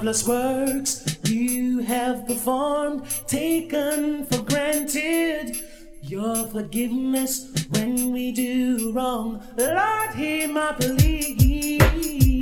marvelous works you have performed, taken for granted. Your forgiveness when we do wrong. Lord, hear my plea.